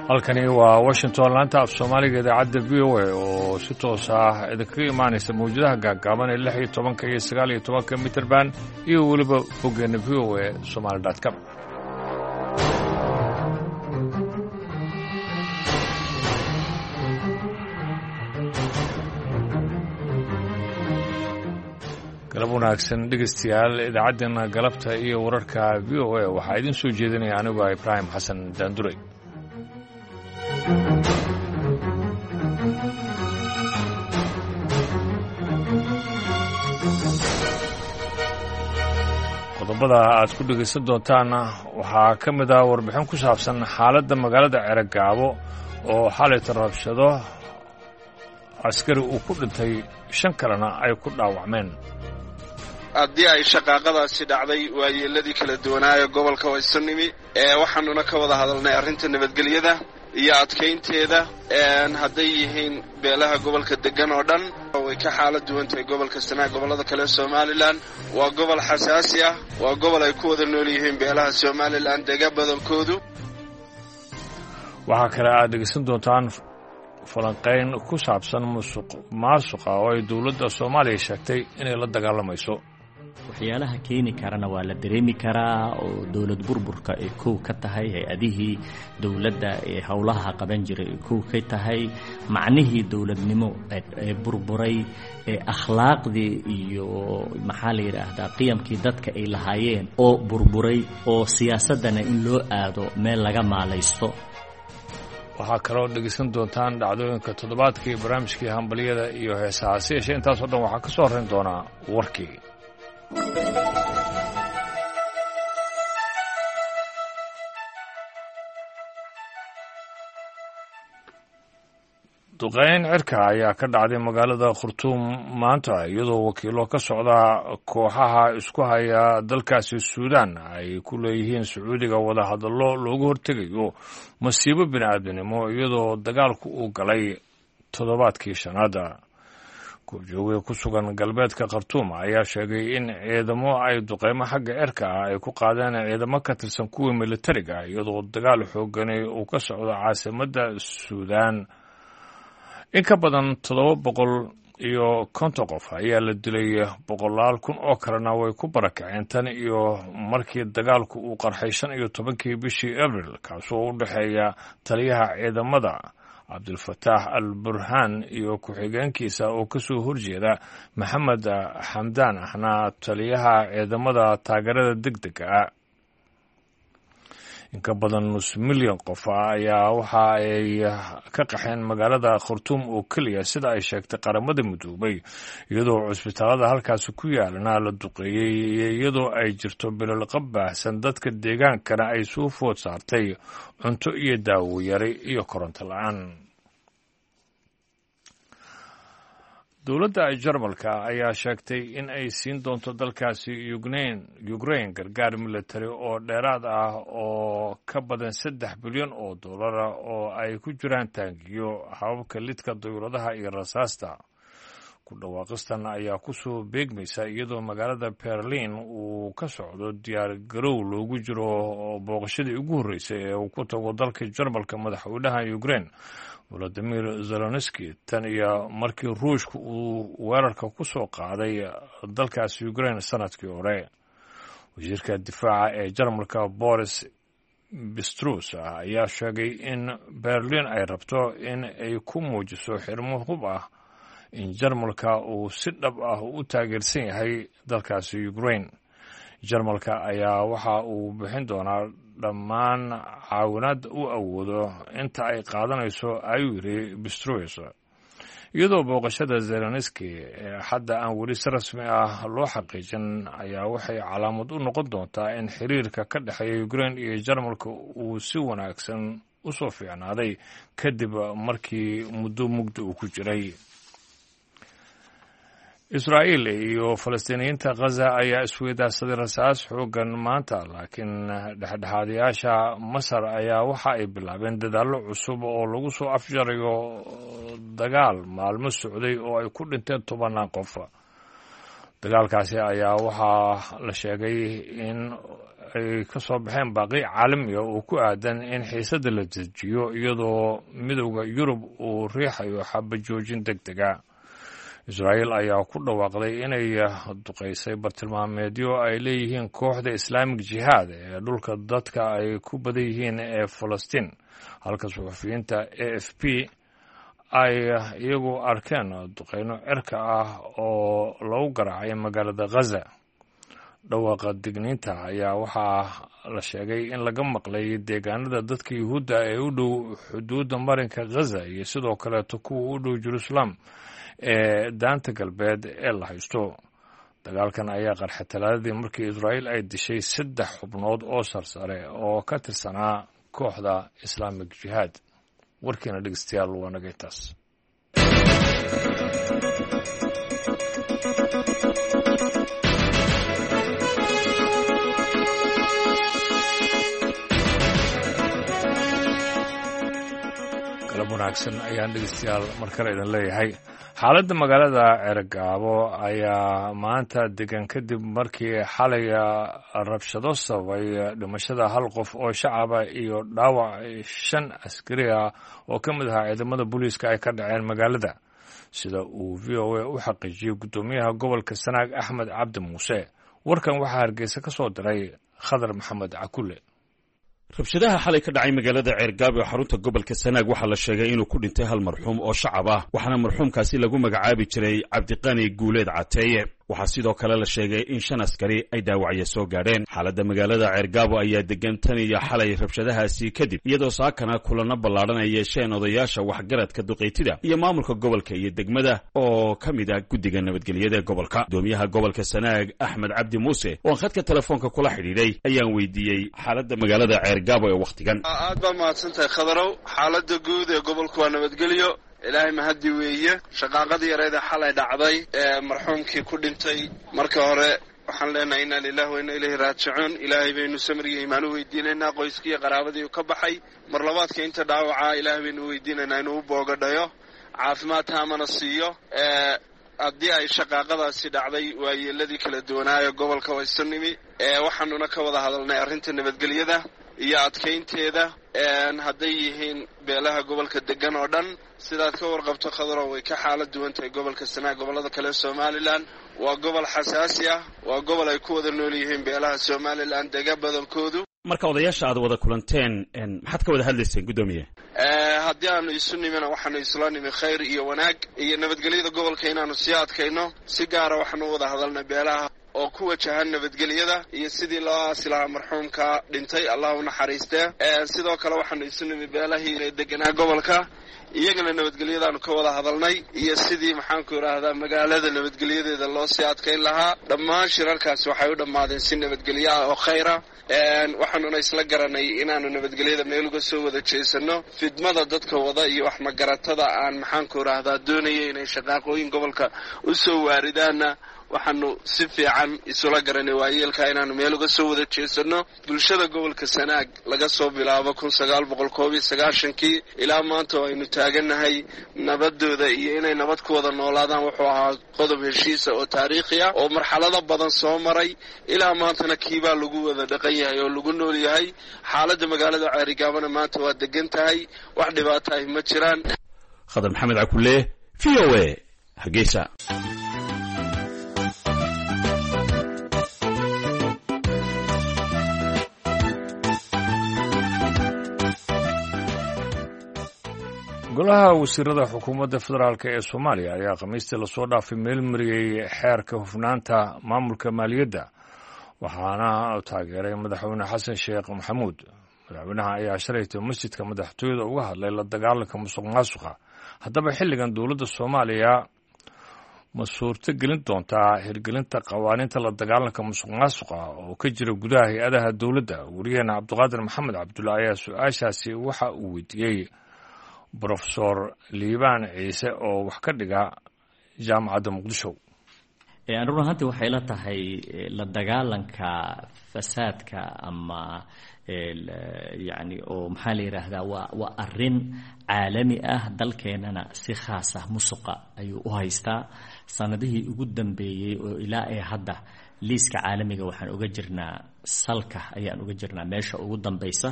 halkani waa Washington laanta af Soomaaliga idaacadda VOA oo si toos ah idinkaga imaanaysa mawjadaha gaagaaban ee 16 iyo 19 mitir band iyo waliba boggeena voasomali.com. galab wanaagsan dhegeystayaal idaacaddeenna galabta iyo wararka VOA waxaa idin soo jeedinaya anigu Ibrahim Xasan Daanduray. qodobada aad ku dhegeysan doontaan waxaa ka mid ah warbixin ku saabsan xaaladda magaalada Ceragaabo oo xalay rabshado askari uu ku dhintay 5 kalena ay ku dhaawacmeen. haddii ay shaqaaqadaasi dhacday waayeeladii kala duwanaaye gobolka Waysanimi waxaanuna ka wada hadalnay arrinta nabadgelyada iyo adkeynteeda hadday yihiin beelaha gobolka degan oo dhan way ka xaalad duwan tahay gobolka Sanaag gobolada kale Somaliland waa gobol xasaasi ah waa gobol ay ku wada nool yihiin beelaha Somaliland deegaan badankoodu. waxaa kale aad dhegeysan doontaan falanqayn ku saabsan musuqmaasuqa oo ay dawladda Soomaaliya sheegtay inay la dagaalamayso. waxyaalaha keeni karana waa la dareemi karaa oo dawlad burburka ay kow ka tahay hay-adihii dawladda ee howlaha qaban jiray ay kow ka tahay macnihii dawladnimo ee burburay ee akhlaaqdii iyo maxaa la yidhaahdaa qiyamkii dadka ay lahaayeen oo burburay oo siyaasaddana in loo aado meel laga maalaysto. waxaa kaloo dhegeysan doontaan dhacdooyinka toddobaadkii barnaamijkii hambaliyada iyo heesaha si yeeshee intaasoo dhan waxaa ka soo horrayn doonaa warkii. duqeyn cirka ayaa ka dhacday magaalada Khartoum maanta iyadoo wakiilo ka socda kooxaha isku haya dalkaasi Suudaan ay ku leeyihiin Sacuudiga wada hadallo looga hortegayo masiibo bini'aadanimo iyadoo dagaalku uu galay toddobaadkii shanaada. goobjooge ku sugan galbeedka Khartoum ayaa sheegay in ciidamo ay duqeymo xagga cirka ah ay ku qaadeen ciidamo ka tirsan kuwa militariga iyadoo dagaal xooggan uu ka socdo caasimadda Suudaan. in ka badan 750 qof ayaa la dilay 100,000 oo kalena way ku barakaceen tan iyo markii dagaalku uu qarxay 15 bishii Abriil kaasoo u dhaxeeya taliyaha ciidamada Cabdulfataax al-Burhaan iyo ku-xigeenkiisa oo ka soo horjeeda Maxamed Xamdaan ahna taliyaha ciidamada taageerada degdega ah. in ka badan 500,000 qof ayaa waxa ay ka qaxeen magaalada Khartoum oo kaliya sida ay sheegtay qaramada midoobay iyadoo cusbitaalada halkaas ku yaalana la duqeeyay iyadoo ay jirto bilal qabaahsan dadka deegaankana ay soo food saartay cunto iyo daawo yari iyo koronto la'aan. dawladda Jarmalka ayaa sheegtay in ay siin doonto dalkaasi Ukraine gargaar military oo dheeraad ah oo ka badan $3 bilyan oo ay ku jiraan taangiyo hababka lidka dawladaha iyo rasaasta. ku dhawaaqistan ayaa ku soo beegmaysa iyadoo magaalada Berlin uu ka socdo diyaar garow loogu jiro booqashadii ugu horreysay ee uu ku tago dalka Jarmalka madaxweynaha Ukraine Volodymyr Zelensky tan iyo markii Ruushku uu weerarka ku soo qaaday dalkaasi Ukraine sanadkii hore. wasiirka difaaca ee Jarmalka Boris Pistorius ayaa sheegay in Berlin ay rabto in ay ku muujiso xirmo hub ah in Jarmalka uu si dhab ah u taageersan yahay dalkaasi Ukraine. Jarmalka ayaa waxa uu bixin doonaa dhammaan caawinaad u awoodo inta ay qaadanayso ayuu yiri Pistorius. iyadoo booqashada Zelensky hadda aan weli si rasmi ah loo xaqiijin ayaa waxay calaamad u noqon doontaa in xiriirka ka dhexeeya Ukraine iyo Jarmalka uu si wanaagsan u soo fiicnaaday kadib markii muddo mugdi uu ku jiray. Israa'iil iyo Falastiiniyiinta Gaza ayaa isweydaarsaday rasaas xooggan maanta laakiin dhexdhexaadiyaasha Masar ayaa waxa ay bilaabeen dadaallo cusub oo lagu soo afjarayo dagaal maalmo socday oo ay ku dhinteen 10 qof. dagaalkaasi ayaa waxaa la sheegay in ay ka soo baxeen baaqi caalamiga oo ku aadan in xiisadda la dejiyo iyadoo midowda yurub uu riixayo xabajoojin deg dega. israa'iil ayaa ku dhawaaqday inay duqaysay bartilmaameedyo ay leeyihiin kooxda islaamig jihaad ee dhulka dadka ay ku badan yihiin ee falastiin, halka suxufiyiinta a f p ay iyagu arkeen duqayno cirka ah oo lagu garaacay magaalada ghaza. dhawaaqa digniinta ayaa waxaa la sheegay in laga maqlay deegaanada dadka yuhuudda ee u dhow xuduudda marinka ghaza iyo sidoo kaleeto kuwa u dhow jerusalem ee daanta galbeed ee la haysto. dagaalkan ayaa qarxay talaadadii markii israa'iil ay dishay 3 xubnood oo sarsare oo ka tirsanaa kooxda islaamig jihaad. warkiina dhegeystayaal waa naga intaas. galab wanaagsan ayaan dhegeystayaal mar kale idin leeyahay. xaaladda magaalada Ceergaabo ayaa maanta degan kadib markii xalay rabshado sababay dhimashada 1 qof oo shacaba iyo dhaawac 5 askari ah oo ka mid ahaa ciidamada booliiska ay ka dhaceen magaalada, sida uu VOA u xaqiijiyey gudoomiyaha gobolka Sanaag Axmed Cabdi Muuse. warkan waxaa Hargeysa ka soo diray Khadar Maxamed Cakulle. rabshadaha xalay ka dhacay magaalada Ceergaabo ee xarunta gobolka Sanaag waxaa la sheegay inuu ku dhintay 1 marxuum oo shacab ah, waxaana marxuumkaasi lagu magacaabi jiray Cabdiqani Guuleed Cateeye. waxaa sidoo kale la sheegay in 5 askari ay dhaawacyo soo gaadheen. xaaladda magaalada Ceergaabo ayaa degan tan iyo xalay rabshadahaasi kadib, iyadoo saakana kulano ballaaran ay yeesheen odayaasha waxgaradka duqeytida iyo maamulka gobolka iyo degmada oo ka mid ah guddiga nabadgelyada ee gobolka. gudoomiyaha gobolka Sanaag Axmed Cabdi Muuse oo khadka telefoonka kula xidhiidhay ayaan weydiiyey xaaladda magaalada Ceergaabo ee waqtigan. aad baa mahadsantahay Khadarow. xaaladda guud ee gobolku waa nabadgelyo, ilaahay mahadi weeye. shaqaaqadii yareeda xalay dhacday ee marxuumkii ku dhintay, marka hore waxaan leenahay inna lillahi wa inna ilayhi raajicuun. ilaahay baynu samriga iimaan u weydiinaynaa qoyskii iyo qaraabadii uu ka baxay. mar labaadka inta dhaawaca ilaahay baynu weydiinaynaa inuu u boogadhayo, caafimaad taamana siiyo. haddii ay shaqaaqadaasi dhacday waayeeladii kala duwanaayo gobolka waysanimi waxaanuna ka wada hadalnay arrinta nabadgelyada iyo adkaynteeda. hadday yihiin beelaha gobolka degan oo dhan, sidaad ka warqabto Khadaro, way ka xaalad duwan tahay gobolka Sanaag gobolada kale Somaliland. waa gobol xasaasi ah, waa gobol ay ku wada nool yihiin beelaha Somaliland dega badankoodu. marka odayaasha aad wada kulanteen maxaad ka wada hadlayseen gudoomiye? haddii aanu isu nimina waxaanu isla nimi khayr iyo wanaag iyo nabadgelyada gobolka inaanu sii adkayno. si gaara waxaanu wada hadalnay beelaha oo ku wajahan nabadgelyada iyo sidii loo aasi lahaa marxuumka dhintay, allah u naxariistee. sidoo kale waxaanu isu nimi beelahii deganaa gobolka, iyagana nabadgelyadaanu ka wada hadalnay iyo sidii maxaanku idhaahdaa magaalada nabadgelyadeeda loo sii adkayn lahaa. dhammaan shirarkaasi waxay u dhammaadeen si nabadgelyo ah oo khayra. waxaanuna isla garanay inaanu nabadgelyada meel uga soo wada jeesano. fidmada dadka wada iyo wax magaratada aan maxaanku idhaahdaa doonaya inay shaqaaqooyin gobolka u soo waaridaanna waxaanu si fiican isula garanay waayeelka inaanu meel uga soo wada jeesano. bulshada gobolka Sanaag laga soo bilaabo 1991kii ilaa maanta aynu taaganahay nabadooda iyo inay nabad ku wada noolaadaan wuxuu ahaa qodob heshiisa oo taariikhi ah oo marxalado badan soo maray. ilaa maantana kiibaa lagu wada dhaqan yahay oo lagu nool yahay. xaaladda magaalada Ceergaabona maanta waa degan tahay, wax dhibaato ah ma jiraan. Khadar Maxamed Cakulle, VOA, Hargeysa. golaha wasiirada xukuumadda federaalk ee Soomaaliya ayaa khamiistii lasoo dhaafay meel mariyay xeerka hufnaanta maamulka maaliyadda, waxaana taageeray madaxweyne xasan sheekh maxamuud. madaxweynaha ayaa shalaytay masjidka madaxtooyada uga hadlay la dagaalanka musuqmaasuqa. haddaba xilligan dowladda Soomaaliya ma suurto gelin doontaa hirgelinta qawaaniinta la dagaalanka musuqmaasuqa oo ka jira gudaha hay-adaha dowladda? wariyaheena Cabdiqaadir Maxamed Cabdulla ayaa su-aashaasi waxa uu weydiiyey Professor Liibaan Ciise oo wax ka dhiga jaamacadda Muqdisho. run ahaantii waxay la tahay la dagaalanka fasaadka ama yani oo maxaa la yiraahdaa waa arin caalami ah. dalkeenana si khaas ah musuqa ayuu u haystaa. sanadihii ugu dambeeyay oo ilaa ay hadda liiska caalamiga waxaan uga jirnaa salka ayaan uga jirnaa meesha ugu dambaysa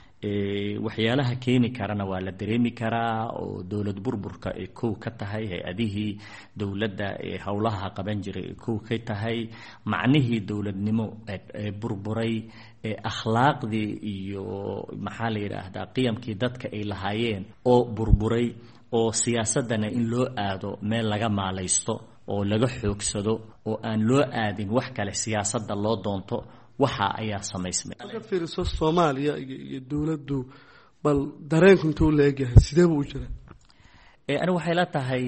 waxyaalaha keeni karana waa la dareemi karaa oo dowlad burburka ay kow ka tahay hay-adihii dowladda ee howlaha qaban jiray ay kow ka tahay macnihii dowladnimo ee burburay akhlaaqdii iyo maxaa la yidhaahdaa qiyamkii dadka ay lahaayeen oo burburay oo siyaasadana in loo aado meel laga maalaysto oo laga xoogsado oo aan loo aadin wax kale siyaasadda loo doonto waxa ayaa samaysmay markaad fiiriso Soomaaliya iyo dawladdu bal dareenku intuu leeyahay sidee buu u jiraa anigu waxay la tahay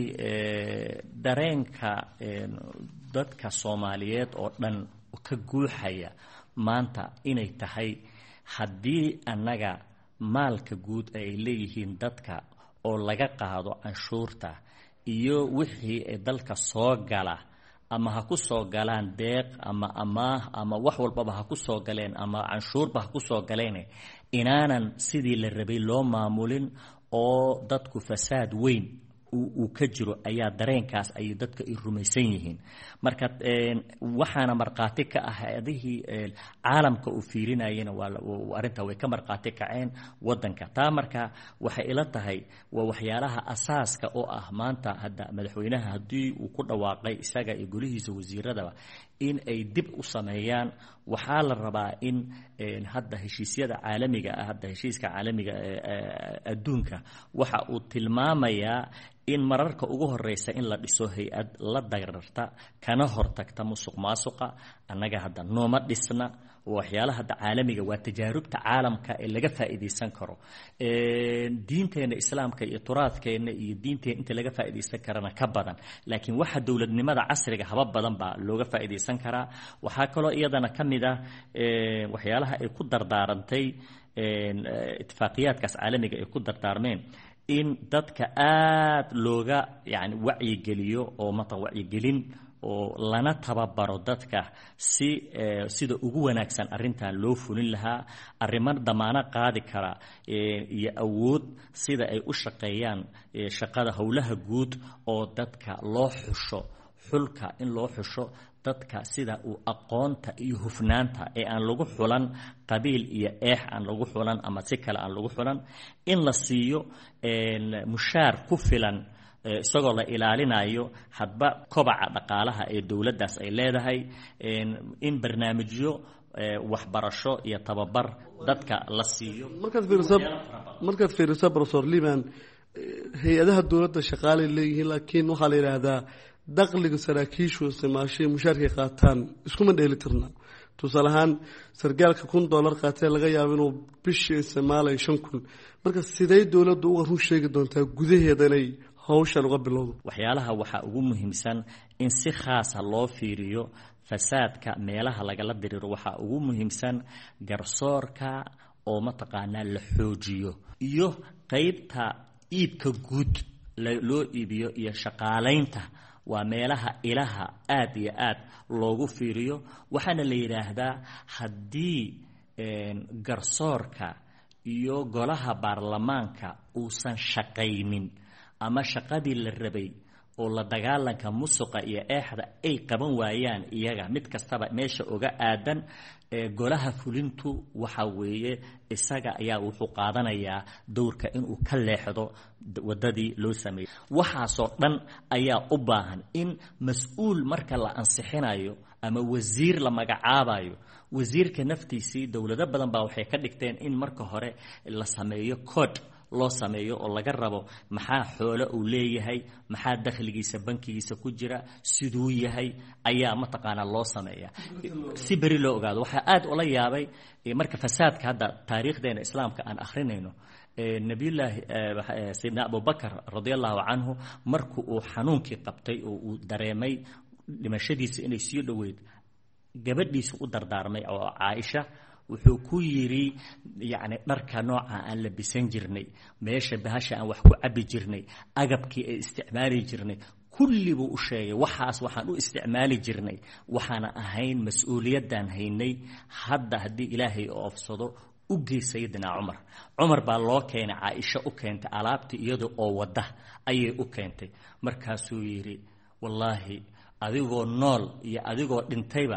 dareenka dadka Soomaaliyeed oo dhan ka guuxaya maanta inay tahay haddii annaga maalka guud ay leeyihiin dadka oo laga qaado canshuurta iyo wixii dalka soo gala ama ha ku soo galaan deeq ama amaah ama wax walbaba ha ku soo galeen ama canshuurba ha ku soo galeen inaanan sidii la rabay loo maamulin oo dadku fasaad weyn uu ka jiro ayaa dareenkaas ay dadka ay rumaysan yihiin marka waxaana marqaati ka ah adihii caalamka uu fiirinayeen arinta way ka marqaati kaceen wadanka taa marka waxay ila tahay waa waxyaalaha asaaska oo ah maanta hadda madaxweynaha hadii uu ku dhawaaqay isaga iyo golihiisa wasiiradaba in ay dib u sameeyaan waxaa la rabaa in hadda heshiisyada caalamiga ah hadda heshiiska caalamiga adduunka waxa uu tilmaamayaa in mararka ugu horeysa in la dhiso hay'ad la dagararta kana hortagta musuqmaasuqa annaga hadda nooma dhisna waxyaalaha hadda caalamiga waa tajaarubta caalamka ee laga faa'iideysan karo diinteena islaamka iyo turaadkeena iyo diinteena inta laga faa'iideysan karana ka badan laakiin waxa dawladnimada casriga haba badan baa looga faa'iideysan karaa waxaa kaloo iyadana kamid ah waxyaalaha ay ku dardaarantay ittifaaqiyaadkaas caalamiga ay ku dardaarmeen in dadka aad looga yani wacyigeliyo oo mata wacyigelin oo lana tababaro dadka sida ugu wanaagsan arintan loo fulin lahaa arrimo damaano qaadi kara iyo awood sida ay u shaqeeyaan shaqada howlaha guud oo dadka loo xusho xulka in loo xusho dadka sida uu aqoonta iyo hufnaanta ee aan lagu xulan qabiil iyo eex aan lagu xulan ama si kale aan lagu xulan in la siiyo mushaar ku filan isagoo la ilaalinayo hadba kobaca dhaqaalaha ee dawladdaas ay leedahay in barnaamijyo waxbarasho iyo tababar dadka la siiyo markaad fiiriso professor Liban hay-adaha dawladda shaqaalay leeyihiin laakiin waxaa la yiraahdaa dakhliga saraakiishu isticmaashay mushaarkay qaataan iskuma dheelitirna tusaale ahaan sargaalka $1,000 qaatay laga yaabo inuu bishii isticmaalayo 5,000 marka sidee dawladdu uga run sheegi doontaa gudaheeda inay hawshan uga bilowdo waxyaalaha waxa ugu muhiimsan in si khaas ah loo fiiriyo fasaadka meelaha lagala diriro waxa ugu muhiimsan garsoorka oo mataqaanaa la xoojiyo iyo qaybta iibka guud loo iibiyo iyo shaqaalaynta waa meelaha ilaha aad iyo aad loogu fiiriyo waxaana la yiraahdaa haddii garsoorka iyo golaha baarlamaanka uusan shaqaynin ama shaqadii la rabay oo la dagaalanka musuqa iyo eexda ay qaban waayaan iyaga mid kastaba meesha uga aadan golaha fulintu waxa weeye isaga ayaa wuxuu qaadanayaa dowrka inuu ka leexdo wadadii loo sameeyay waxaasoo dhan ayaa u baahan in mas'uul marka la ansixinayo ama wasiir la magacaabayo wasiirka naftiisii dawlado badan baa waxay ka dhigteen in marka hore la sameeyo code loo sameeyo oo laga rabo maxaa xoolo uu leeyahay maxaa dakhligiisa bankigiisa ku jira siduu yahay ayaa mataqaana loo sameeyaa si bari loo ogaado waxa aad ula yaabay marka fasaadka hadda taariikhdeena islaamka aan akhrinayno nabiyullaahi sayyidina abubakar radiyallahu anhu markuu uu xanuunkii qabtay oo uu dareemay dhimashadiisa inay sii dhoweyd gabadhiisa u dardaarmay oo Caaisha wuxuu ku yiri yaani dharka nooca aan labisan jirnay meesha bahasha aan wax ku cabi jirnay agabkii ay isticmaali jirnay kulli buu u sheegay waxaas waxaan u isticmaali jirnay waxaana ahayn mas'uuliyadan haynay hadda hadii ilaahay oo ofsado u geysayidina Umar baa loo keenay Caaisha u keentay alaabtii iyadoo oo wada ayay u keentay markaasuu yiri wallahi adigoo nool iyo adigoo dhintayba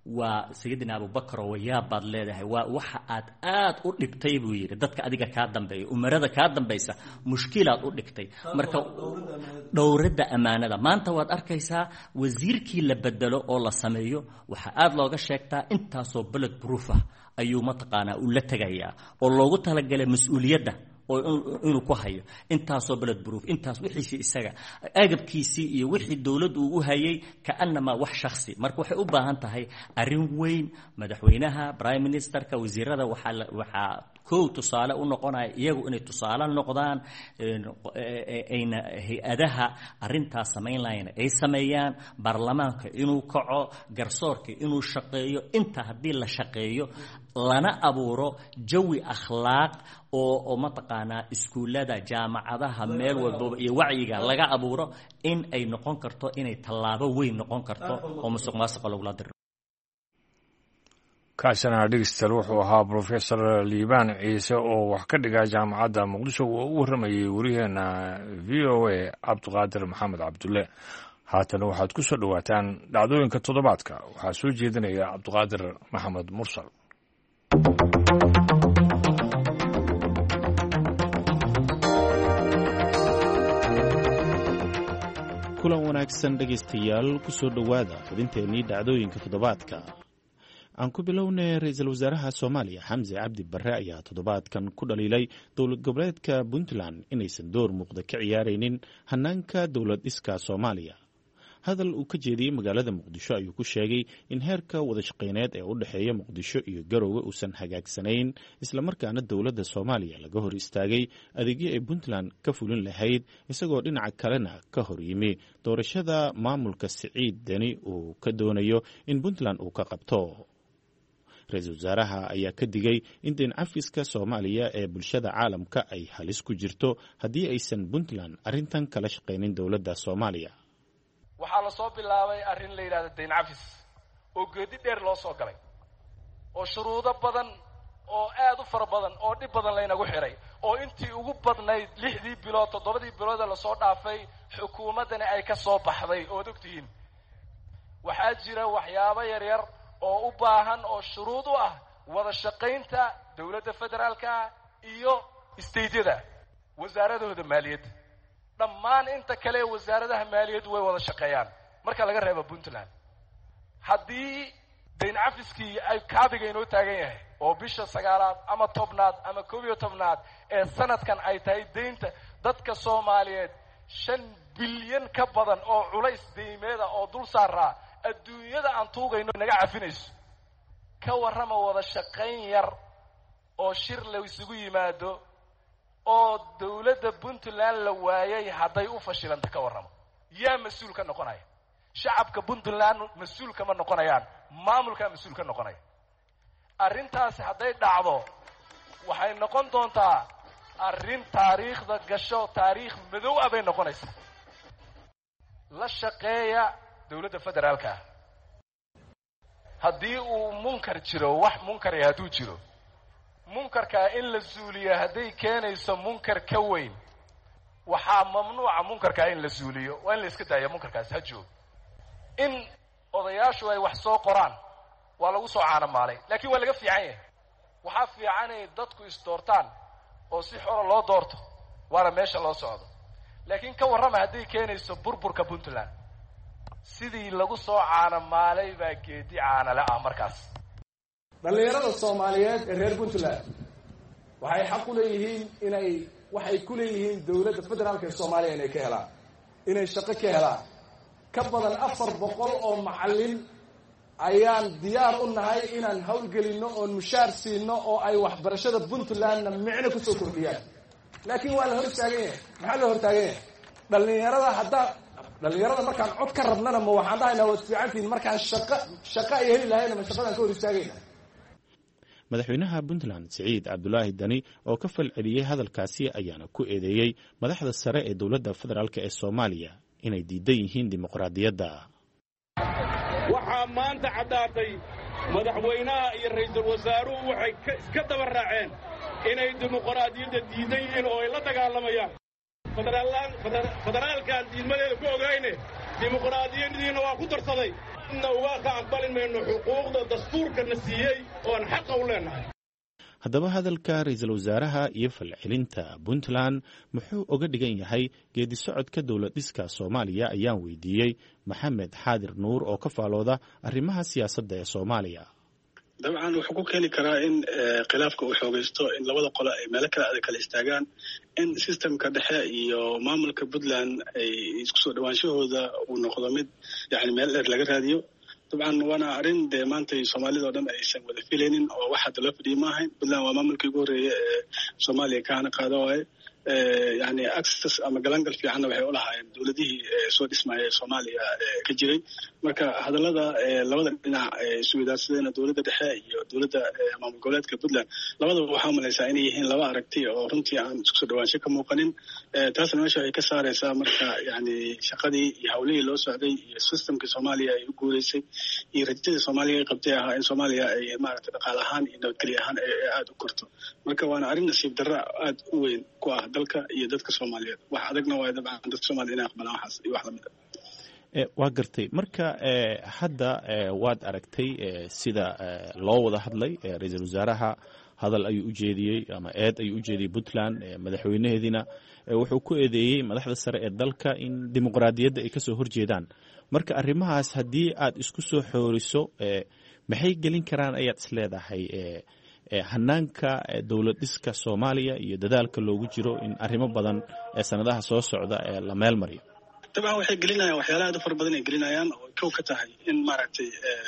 waa sayidina abubakar oo yaabaad leedahay waa waxa aad u dhigtay buu yiri dadka adiga ka dambeeyo umarada ka dambaysa mushkilaad u dhigtay marka dowladda amaanada maanta waad arkaysaa wasiirkii la bedelo oo la sameeyo waxa aad looga sheegtaa intaasoo bullet proof ah ayuu mataqaanaa u la tagayaa oo loogu talagalay mas'uuliyadda oo inuu ku hayo intaasoo bullet proof intaas wixii isaga agabkiisii iyo wixii dawladdu uu hayay kaanama wax shakhsi marka waxay u baahan tahay arrin weyn madaxweynaha prime ministerka wasiirada waxa koow tusaale u noqonaya iyagu inay tusaale noqdaan ayna hay-adaha arrintaas samayn lahayn ay sameeyaan baarlamaanka inuu kaco garsoorka inuu shaqeeyo inta haddii la shaqeeyo lana abuuro jawi akhlaaq oo mataqaanaa iskuullada jaamacadaha meel walba iyo wacyiga laga abuuro in ay noqon karto inay tallaabo weyn noqon karto oo musuqmaasuqa lagula diro kaasina dhegeystayaal wuxuu ahaa professor liibaan ciise oo wax ka dhiga jaamacadda muqdisho oo u warramayay wariyaheena v o a cabdiqaadir maxamed cabdulle haatana waxaad ku soo dhowaataan dhacdooyinka toddobaadka waxaa soo jeedinaya cabdiqaadir maxamed mursal kulan wanaagsan dhegaystayaal ku soo dhowaada xubinteennii dhacdooyinka toddobaadka aan ku bilownay ra-iisul wasaaraha soomaaliya xamse cabdi barre ayaa toddobaadkan ku dhaliilay dowlad goboleedka puntland inaysan door muuqda ka ciyaaraynin hanaanka dowlad dhiska soomaaliya hadal uu ka jeediyey magaalada muqdisho ayuu ku sheegay in heerka wada shaqayneed ee u dhexeeya muqdisho iyo garoowe uusan hagaagsanayn islamarkaana dowladda soomaaliya laga hor istaagay adeegyo ay puntland ka fulin lahayd isagoo dhinaca kalena ka hor yimi doorashada maamulka siciid deni uu ka doonayo in puntland uu ka qabto ra-iisul wasaaraha ayaa ka digay in deen cafiska soomaaliya ee bulshada caalamka ay halis ku jirto haddii aysan puntland arrintan kala shaqaynin dowladda soomaaliya waxaa la soo bilaabay arrin la yidhahdo dayn cafis oo geedi dheer loo soo galay oo shuruudo badan oo aad u fara badan oo dhib badan laynagu xiray oo intii ugu badnayd 6 bilood 7 bilood la soo dhaafay xukuumaddani ay ka soo baxday oo ogtihiin waxaa jira waxyaabo yar yar oo u baahan oo shuruud u ah wada shaqaynta dawladda federaalka iyo isteydyada wasaaradooda maaliyadda dhammaan inta kale wasaaradaha maaliyaddu way wada shaqeeyaan marka laga reebo puntland haddii dayn cafiskii ay kaabiga inoo taagan yahay oo bisha 9aad ama 10aad ama 11aad ee sanadkan ay tahay deynta dadka Soomaaliyeed 5 bilyan ka badan oo culays deymeeda oo dul saaraa adduunyada aan tuugayno naga cafinayso ka warrama wada shaqayn yar oo shir la isugu yimaado oo dawladda puntland la waayay hadday u fashilanta ka warramo yaa mas-uul ka noqonaya shacabka puntland mas-uul kama noqonayaan maamulka mas-uul ka noqonaya arrintaasi hadday dhacdo waxay noqon doontaa arrin taariikhda gasho taariikh madow ah bay noqonaysaa la shaqeeya dawladda federaalka haddii uu munkar jiro wax munkar ah hadduu jiro munkarka in la suuliyo hadday keenayso munkar ka weyn waxaa mamnuuca munkarka in la suuliyo waa in la iska daayo munkarkaas ha joog in odayaashu ay wax soo qoraan waa lagu soo caanamaalay laakiin waa laga fiican yahay waxaa fiican inay dadku isdoortaan oo si xora loo doorto waana meesha loo socdo laakiin ka warrama hadday keenayso burburka puntland sidii lagu soo caanamaalay baa geedi caanale ah markaas dhallinyarada Soomaaliyeed ee reer Puntland waxay xaq u leeyihiin waxay ku leeyihiin dawladda federaalka ee Soomaaliya inay ka helaan inay shaqo ka helaan ka badan 400 oo macallin ayaan diyaar u nahay inaan hawlgelino oo mushaar siino oo ay waxbarashada Puntlandna micno ku soo kordhiyaan laakiin waa la hor taagan yahay maxaa la hor taagan yahay dhalinyarada markaan cod ka rabnana ma waxaan dhahaynaa waad fiicantiin markaan shaqo ay heli lahayn ma shaqadan ka hor istaagayna madaxweynaha puntland siciid cabdulaahi dani oo ka falceliyey hadalkaasi ayaana ku eedeeyey madaxda sare ee dowladda federaalk ee soomaaliya inay diidan yihiin dimuqraadiyadda waxaa maanta caddaatay madaxweynaha iyo ra'iisul wasaaruhu waxay iska daba raaceen inay dimuqraadiyadda diidan yihiin oo ay la dagaalamayaan federaalkaan diidmadeeda ku ogayne dimuqraadiyadiina waa ku darsaday inna uga ka aqbalin mayno xuquuqda dastuurkana siiyey oon xaqa u leenahay. haddaba hadalka ra-iisul wasaaraha iyo falcelinta puntland muxuu uga dhigan yahay geedi socodka dowlad dhiska soomaaliya ayaan weydiiyey maxamed xaadir nuur oo ka faalooda arrimaha siyaasadda ee soomaaliya. dabcan wuxuu ku keeni karaa in khilaafka uu xoogaysto, in labada qole ay meelo kale adag kala istaagaan, in sistemka dhexe iyo maamulka puntland ay isku soo dhawaanshahooda uu noqdo mid yani meel dheer laga raadiyo. dabcan waana arrin dee maanta soomaalida oo dhan aysan wada filaynin oo wax hadda loo fadhiyo ma ahayn. puntland waa maamulkii ugu horreeya ee soomaaliya kaana qaada waaye. yani access ama galangal fiicanna waxay u lahaayeen dowladihii soo dhismaya ee soomaaliya ka jiray. marka hadallada labada dhinac isweydaarsadeen dowladda dhexe iyo dowladda maamul goboleedka puntland labadaba waxaa malaysaa inay yihiin laba aragti oo runtii aan isku soo dhawaansho ka muuqanin. taasna meesha waxay ka saaraysaa marka yani shaqadii iyo hawlihii loo socday iyo systemkii soomaaliya ay u guureysay iyo rajadii soomaaliya ay qabtay ahaa in soomaaliya ay maaragtay dhaqaale ahaan iyo nabadgelyo ahaan aada u korto. marka waana arrin nasiib darra aada u weyn ku ah dalka iyo dadka Soomaaliyeed. wax adagna waa dabcan dadka Soomaaliyeed inay aqbalaan waxaas iyo wax lamid ah. waa gartay. marka hadda waad aragtay sida loo wada hadlay. ra-iisul wasaaraha hadal ayuu u jeediyey ama eed ayuu u jeediyey puntland. madaxweynaheediina wuxuu ku eedeeyey madaxda sare ee dalka in dimuqraadiyadda ay kasoo horjeedaan. marka arrimahaas haddii aad isku soo xooriso maxay gelin karaan ayaad isleedahay hanaanka dowlad dhiska Soomaaliya iyo dadaalka loogu jiro in arrimo badan ee sanadaha soo socda ee la meel mariyo? dabcan waxay gelinayaan waxyaalaha aad u fara badan ay gelinayaan oo kow ka tahay in maaragtay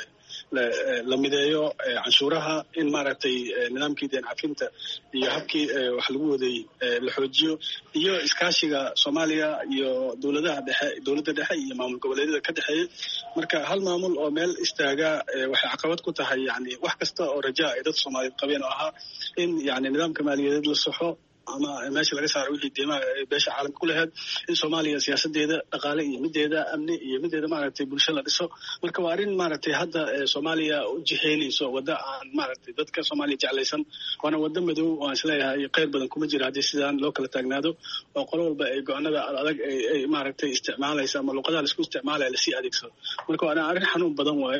la mideeyo canshuuraha, in maaragtay nidaamkii deen cafinta iyo habkii wax lagu waday la xoojiyo, iyo iskaashiga Soomaaliya iyo dowladda dhexe iyo maamul goboleedyada ka dhexeeya. marka hal maamul oo meel istaaga waxay caqabad ku tahay yani wax kasta oo rajaa ay dadka Soomaaliyeed qabeen oo ahaa in yani nidaamka maaliyadeed la saxo ama meesha laga saaro wixii deemaha beesha caalamka ku lahayd, in Soomaaliya siyaasadeeda dhaqaale iyo mideeda amni iyo mideeda maaragtay bulsho la dhiso. marka waa arrin maaragtay hadda Soomaaliya u jiheynayso wadda aan maaragtay dadka Soomaaliya jeclaysan, waana wadda madow oo aan isleeyahay qayr badan kuma jira haddii sidaan loo kala taagnaado oo qolo walba ay go-aanada adag ay maaragtay isticmaalaysa ama luqadaha laisku isticmaalaya lasii adeegsado. marka waana arrin xanuun badan waaye.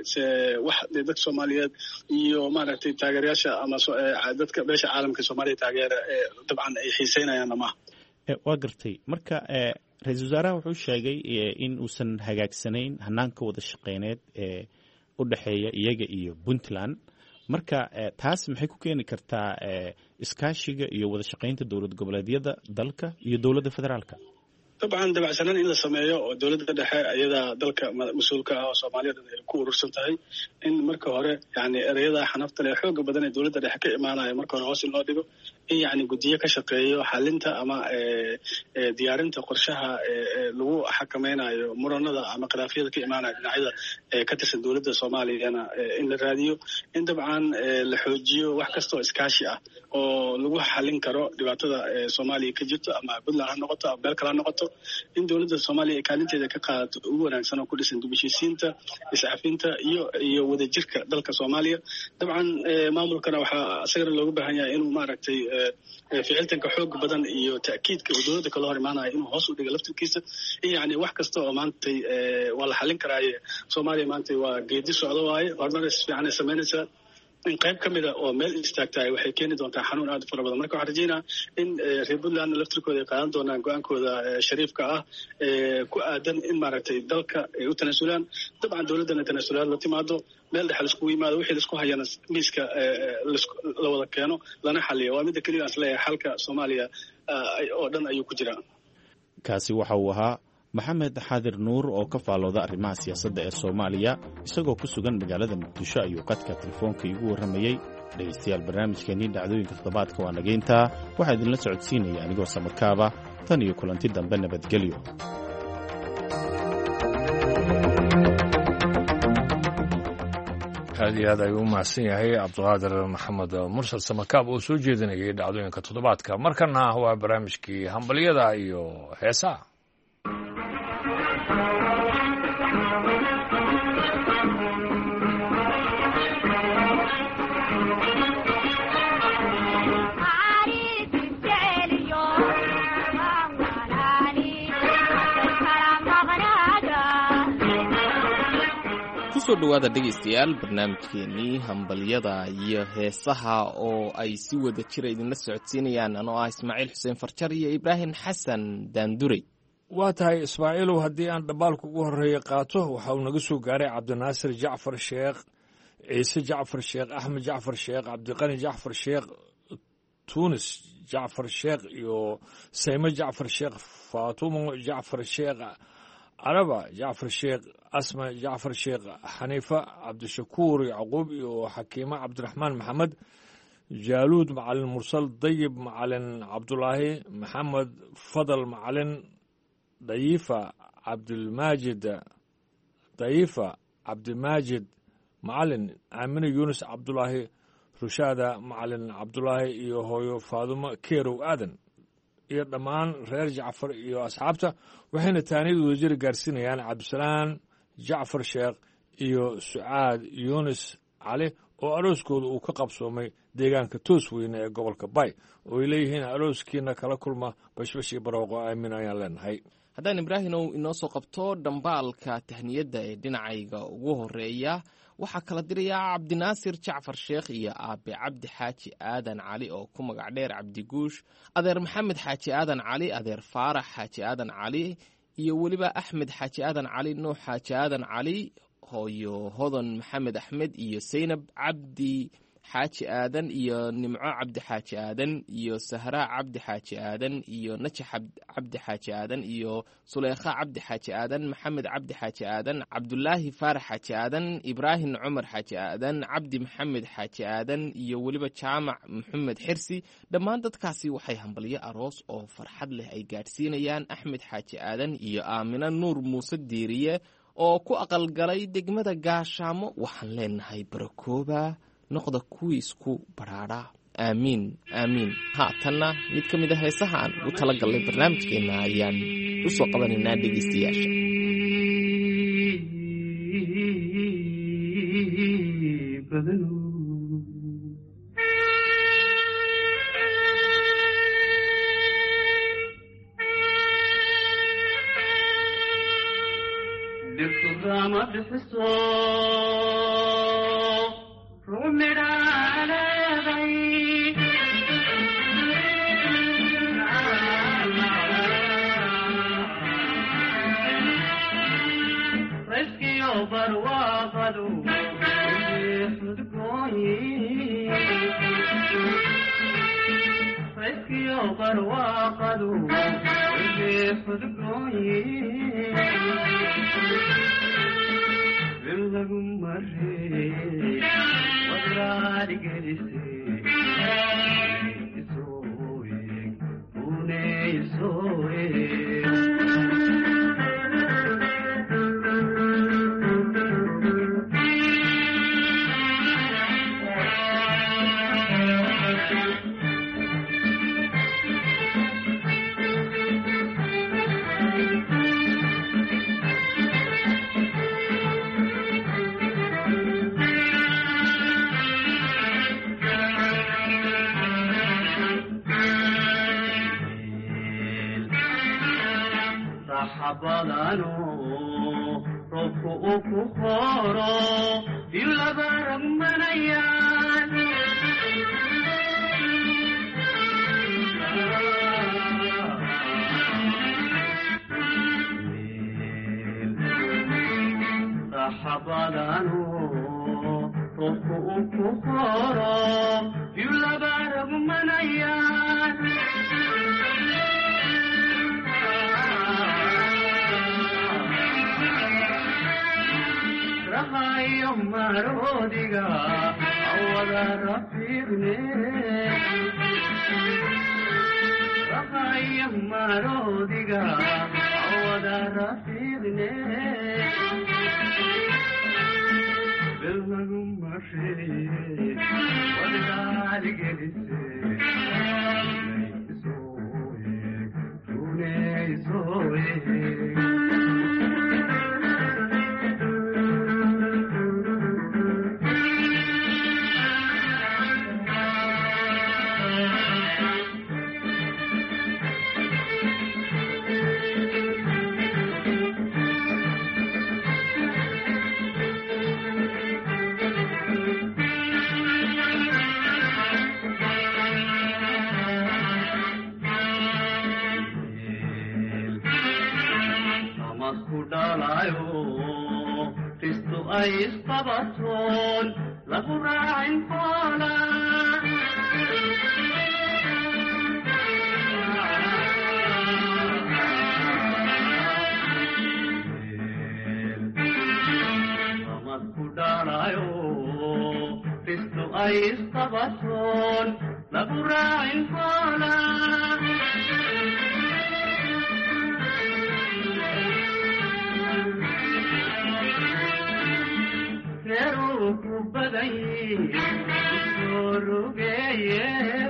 wax dadka Soomaaliyeed iyo maaragtay taageerayaasha ama dadka beesha caalamka Soomaaliya taageera dabcan ay xiiseynayaan ama waa gartay. marka ra-iisul wasaaraha wuxuu sheegay in uusan hagaagsanayn hanaanka wada shaqeyneed ee u dhexeeya iyaga iyo puntland. marka taas maxay ku keeni kartaa iskaashiga iyo wada shaqeynta dowlad goboleedyada dalka iyo dowladda federaalka? dabcan dabacsanaan in la sameeyo oo dowladda dhexe ayadaa dalka mas-uulka ah oo Soomaaliyeed ay ku urursan tahay, in marka hore yani ereyada xanafta leh xooga badan ee dowladda dhexe ka imaanaya marka hore hoos in loo dhigo, in yani guddiyo ka shaqeeyo xalinta ama diyaarinta qorshaha lagu xakameynayo muranada ama khilaafyada ka imaanaya dhinacyada ka tirsan dowladda Soomaaliyana in la raadiyo, in dabcan la xoojiyo wax kasta oo iskaashi ah oo lagu xalin karo dhibaatada Soomaaliya ka jirto ama Puntland ha noqoto ama meel kale ha noqoto, in dowladda Soomaaliya ay kaalinteeda ka qaadato ugu wanaagsan oo ku dhisan dib u heshiisiinta, iscafinta iyo wadajirka dalka Soomaaliya. dabcan maamulkana waxaa asagana looga baahan yahay inuu maaragtay ficiltanka xoog badan iyo ta'kiidka uu dowladda kala hor imaanayo inuu hoos u dhigo laftirkiisa. in yani wax kasta oo maantay waa la xalin karaaye Soomaaliya maantay waa geedi socdo waaye, horumar fiican ay samaynaysaa. in qayb ka mida oo meel istaagtahay waxay keeni doontaa xanuun aad u fara badan. marka waxaan rajeynaa in reer puntland laftirkooda ay qaadan doonaan go-aankooda shariifka ah ku aadan in maaragtay dalka ay u tanaasulaan. dabcan dowladdana tanaasulaad la timaado, meel dhexe laiskugu yimaado, wixii laisku hayana miiska la wada keeno lana xaliyo. waa midda keliya aan isleeyahay xalka Soomaaliya oo dhan ayuu ku jiraa. kaasi waxa uu ahaa maxamed xaadir nuur oo ka faalooda arrimaha siyaasadda ee Soomaaliya isagoo ku sugan magaalada Muqdisho ayuu qadka telefoonka igu warramayey. dhegeystayaal barnaamijkeennii dhacdooyinka toddobaadka waa nageyntaa. waxaa idinla socodsiinaya anigoo samarkaaba. tan iyo kulanti dambe nabadgelyo. aad iyo aad ayuu u mahadsan yahay cabdiqaadir maxamed mursal samakaab oo soo jeedinayay dhacdooyinka toddobaadka. markana waa barnaamijkii hambalyada iyo heesaha. kusoo dhowaada dhegaystayaal barnaamijkeenii hambalyada iyo heesaha oo ay si wada jira idinla socodsiinayaan anoo ah ismaaciil xuseen farjar iyo ibraahim xasan daandurey. waa tahay ismaaciilow, haddii aan dhambaalka ugu horreeya qaato waxa uu naga soo gaaray cabdinaasir jacfar sheekh, ciise jacfar sheekh, axmed jacfar sheekh, cabdiqani jacfar sheekh, tuunis jacfar sheekh iyo sayme jacfar sheekh, faatumo jacfar sheekh, caraba jacfar sheekh, asma jacfar sheekh, xaniifa cabdishakuur yacquub iyo xakiima cabdiraxmaan maxamed, jaaluud macalin mursal, dayib macalin cabdulaahi, maxamed fadal macalin, dayifa cabdilmaajid macalin, aamine yuunus cabdulaahi, rushaada macalin cabdulaahi iyo hooyo faadumo keerow aadan iyo dhammaan reer jacfar iyo asxaabta, waxayna taaniyad wadajiri gaarsiinayaan cabdisalaan jacfar sheekh iyo sucaad yuunis cali oo arooskooda uu ka qabsoomay deegaanka toos weyne ee gobolka bay, oo ay leeyihiin arooskiina kala kulma bashbashii barooqo aamin ayaan leenahay. haddaan ibraahimow inoo soo qabto dhambaalka tahniyadda ee dhinacayga ugu horeeya, waxaa kala dirayaa cabdinaasir jacfar sheekh iyo aabe cabdi xaaji aadan cali oo ku magac dheer cabdiguush, adeer maxamed xaaji aadan cali, adeer faarax xaaji aadan cali iyo weliba axmed xaaji aadan cali, nuux xaaji aadan cali, hooyo hodan maxamed axmed iyo saynab cabdi xaaji aadan iyo nimco cabdi xaaji aadan iyo sahraa cabdi xaaji aadan iyo najax cabdi xaaji aadan iyo suleykha cabdi xaaji aadan, maxamed cabdi xaaji aadan, cabdulaahi faarax xaaji aadan, ibraahim cumar xaaji aadan, cabdi maxamed xaaji aadan iyo weliba jaamac maxamed xirsi. dhammaan dadkaasi waxay hambalyo aroos oo farxad leh ay gaadhsiinayaan axmed xaaji aadan iyo aamina nuur muuse diiriye oo ku aqalgalay degmada gaashaamo. waxaan leenahay barakooba, noqda kuwii isku badhaadha, aamiin aamiin. haatanna mid ka mid a heesaha aan ugu tala gallay barnaamijkeenna ayaan u soo qabanaynaa dhegaystayaasha. dhalayo ristu ay isqabatoon lagu raacin xoola dhalayo ristu ay isqabatoon lagu raacin xoola reeruu ku badaye soo rugeeye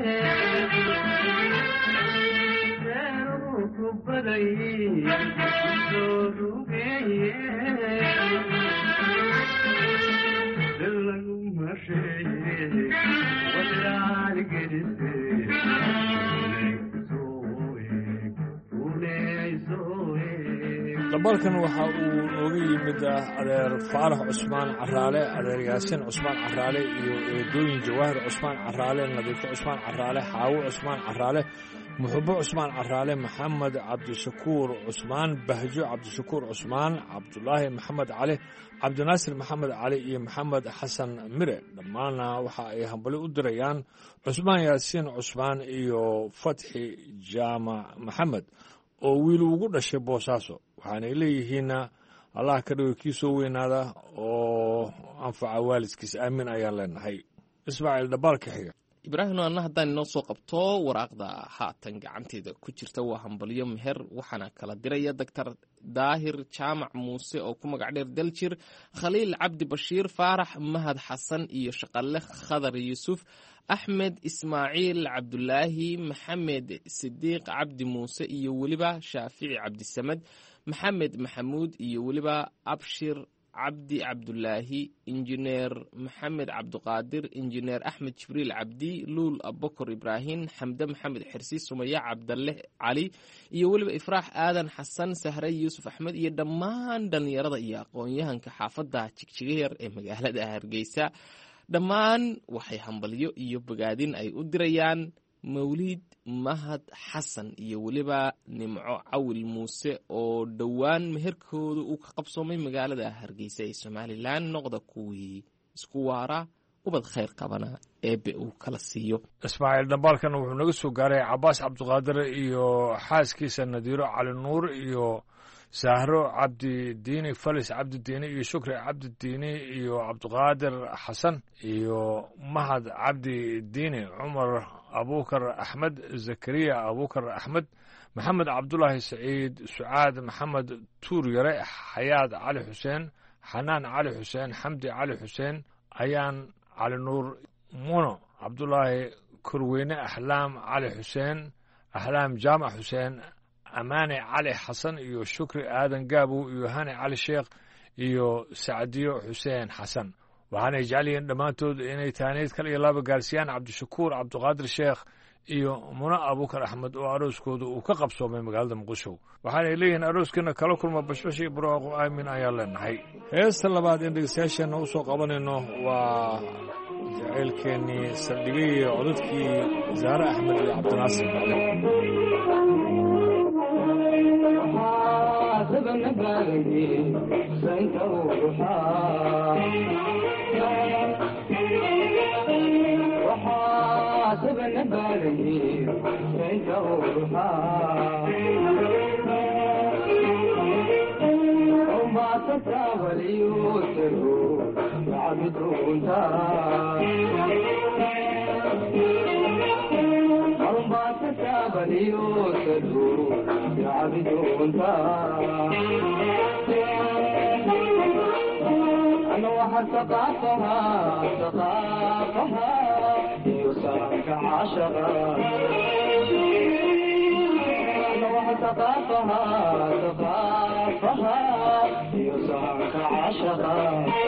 reeruu ku badaye soo rugeeye dabalkan waxa uu nooga yimid adeer faarax cusmaan caraale, adeer yaasiin cusmaan caraale iyo eedooyin jawaahir cusmaan caraale, nadiifo cusmaan caraale, xaawo cusmaan caraale, muxubo cusmaan caraale, maxamed cabdishakuur cusmaan, bahjo cabdishakuur cusmaan, cabdulaahi maxamed cali, cabdinaasir maxamed cali iyo maxamed xasan mire. dhammaanna waxa ay hambali u dirayaan cusmaan yaasiin cusmaan iyo fatxi jaamac maxamed oo wiil ugu dhashay boosaaso. waxaanay leeyihiinna allah ka dhigo kii soo weynaada oo anfaca waalidkiis aamin ayaan leenahay. ismaaciil dhabaalka xiga. ibraahim anna haddaan inoo soo qabto waraaqda haatan gacanteeda ku jirta waa hambalyo meher, waxaana kala diraya doctor daahir jaamac muuse oo ku magac dheer daljir, khaliil cabdi bashiir, faarax mahad xasan iyo shaqalle khadar yuusuf, axmed ismaaciil cabdulaahi, maxamed sidiiq cabdi muuse iyo weliba shaafici cabdisamed, maxamed maxamuud iyo weliba abshir cabdi cabdulaahi, injineer maxamed cabduqaadir, injineer axmed jibriil cabdi, luul abokor ibraahim, xamde maxamed xirsi, sumaya cabdalle cali iyo weliba ifraax aadan xasan, sahre yuusuf axmed iyo dhammaan dhallinyarada iyo aqoon-yahanka xaafadda jigjigeer ee magaalada hargeysa. dhammaan waxay hambalyo iyo bogaadin ay u dirayaan mawliid mahad xasan iyo weliba nimco cawil muuse oo dhowaan meherkooda uu ka qabsoomay magaalada hargeysa ee somalilan. noqda kuwii isku waara ubad khayr qabana eebbe uu kala siiyo. ismaaciil dhambaalkan wuxuu naga soo gaaray cabaas cabdiqaadir iyo xaaskiisa nadiiro cali nuur iyo sahro cabdidiini, falis cabdidiini iyo shukri cabdidiini iyo cabdiqaadir xasan iyo mahad cabdidiini, cumar abukar axmed, zakariya abukar axmed, maxamed cabdulaahi saciid, sucaad maxamed tuur yare, xayaad cali xuseen, xanaan cali xuseen, xamdi cali xuseen, ayaan cali nuur, muno cabdulaahi korweyne, axlaam cali xuseen, axlaam jaamac xuseen, amaane cali xasan iyo shukri aadan gaabow iyo hani cali sheekh iyo sacdiyo xuseen xasan. waxaanay jecel yihiin dhammaantood inay taaniid kal iyo laaba gaarsiiyaan cabdishakuur cabdiqaadir sheekh iyo muno abukar axmed oo arooskooda uu ka qabsoomay magaalada muqdisho. waxaanay leeyihiin arooskiina kala kulma bashbash iyo barwaaqo aamin ayaan leenahay. heesta labaad in dhegeystayaasheenna u soo qabanayno waa jaceylkeennii saldhigay iyo codadkii zaare axmed iyo cabdinaasir maclin. سبنا بالي سنت وروحا وحاسبنا بالي سنت وروحا وما تتاول يوسروا يعبدون وما تتاول يوسروا يعبدون أنا واحد ثقافها يسرك عشرة أنا واحد ثقافها يسرك عشرة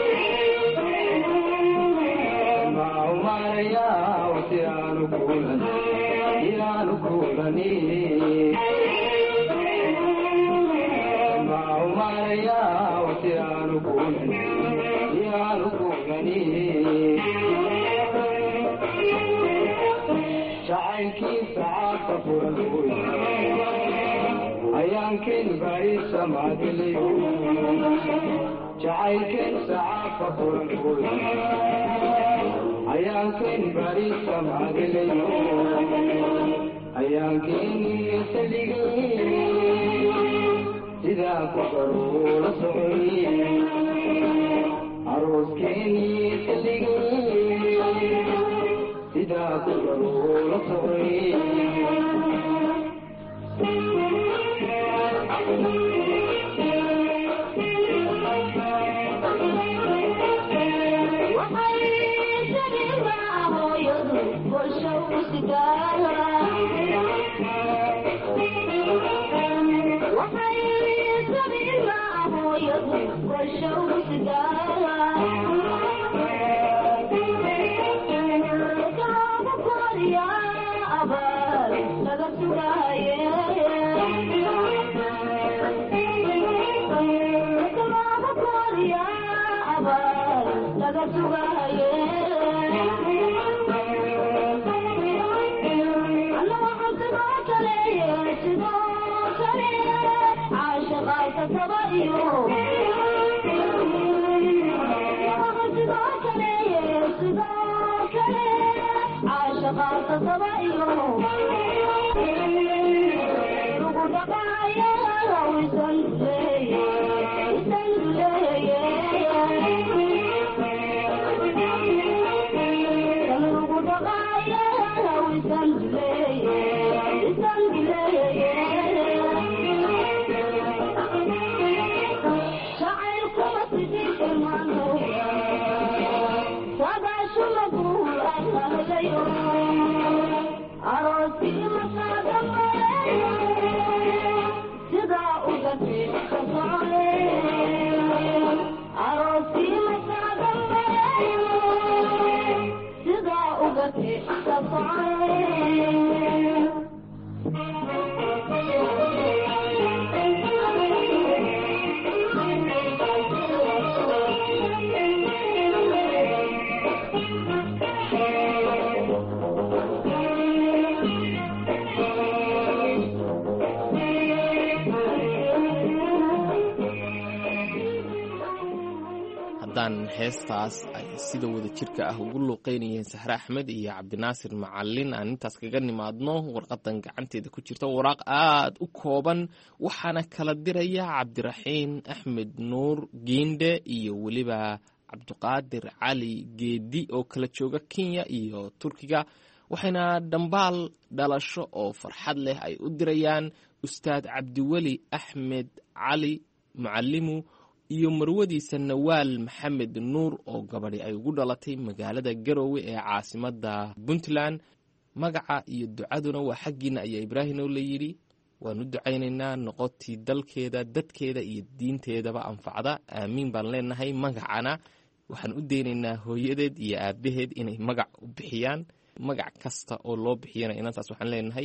مع ماريا وسيانو كولني يا وسيانو كولني شعيكي ساعات فرقوي ayaankeen bariisa maadiliyo jacaylkeen sacaabka qurankood ayaankeen bariisa maadiliyo ayaankeeniyo saligay sidaa ku garuula socay arooskeeniyo saligay sidaa ku garuula socay heestaas ay sida wada jirka ah ugu luuqeynayeen Sahra Axmed iyo Cabdinaasir Macallin aan intaas kaga nimaadno warqadan gacanteeda ku jirta waraaq aad u kooban waxaana kala diraya Cabdiraxiin Axmed Nuur Giinde iyo waliba Cabdiqaadir Cali Geedi oo kala jooga Kenya iyo Turkiga waxayna dambaal dhalasho oo farxad leh ay u dirayaan Ustaad Cabdiweli Axmed Cali Mucallimu iyo marwadiisa Nawaal Maxamed Nuur oo gabadhi ay ugu dhalatay magaalada Garowe ee caasimadda Puntland magaca iyo ducaduna waa xaqiina ayaa Ibraahim oo la yiri waanu ducaynaynaa noqotii dalkeeda dadkeeda iyo diinteedaba anfacda aamiin baan leenahay magacana waxaan u deenaynaa hooyadeed iyo aabaheed inay magac u bixiyaan magac kasta oo loo bixiyana inantaas waxaan leenahay